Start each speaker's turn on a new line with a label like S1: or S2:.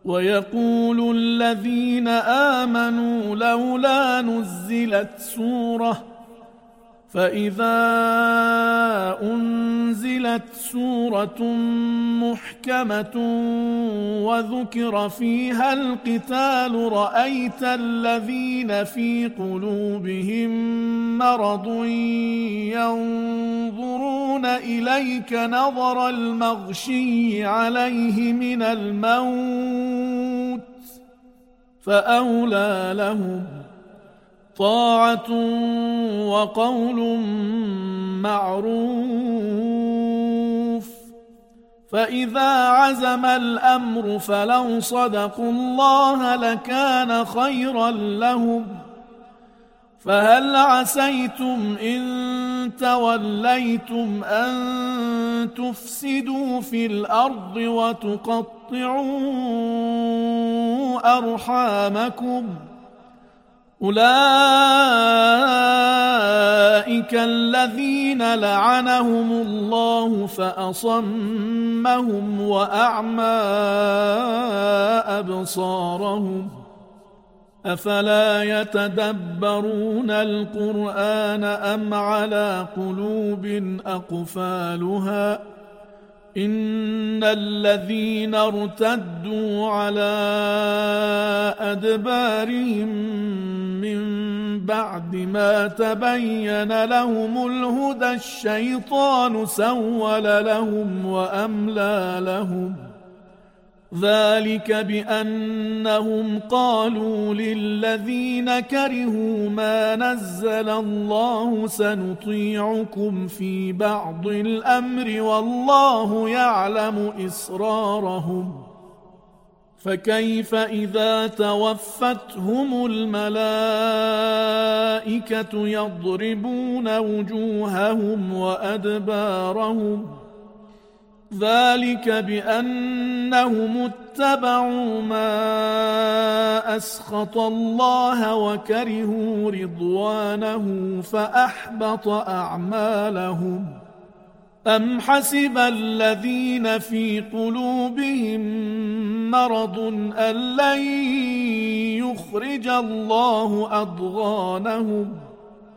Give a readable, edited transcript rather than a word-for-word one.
S1: ويقول الذين آمنوا لولا نزلت سورة، فإذا أنزلت سورة محكمة وذكر فيها القتال رأيت الذين في قلوبهم مرض ينظرون إليك نظر المغشي عليه من الموت، فأولى لهم طاعة وقول معروف. فإذا عزم الأمر فلو صدقوا الله لكان خيرا لهم. فهل عسيتم إن توليتم أن تفسدوا في الأرض وتقطعوا أرحامكم؟ أولئك الذين لعنهم الله فأصمهم وأعمى أبصارهم. أفلا يتدبرون القرآن أم على قلوب أقفالها؟ إن الذين ارتدوا على أدبارهم من بعد ما تبين لهم الهدى الشيطان سول لهم وأملى لهم. ذلك بأنهم قالوا للذين كرهوا ما نزل الله سنطيعكم في بعض الأمر والله يعلم إسرارهم. فكيف إذا توفتهم الملائكة يضربون وجوههم وأدبارهم؟ ذلك بأنهم اتبعوا ما أسخط الله وكرهوا رضوانه فأحبط أعمالهم. أم حسب الذين في قلوبهم مرض أن لن يخرج الله أضغانهم؟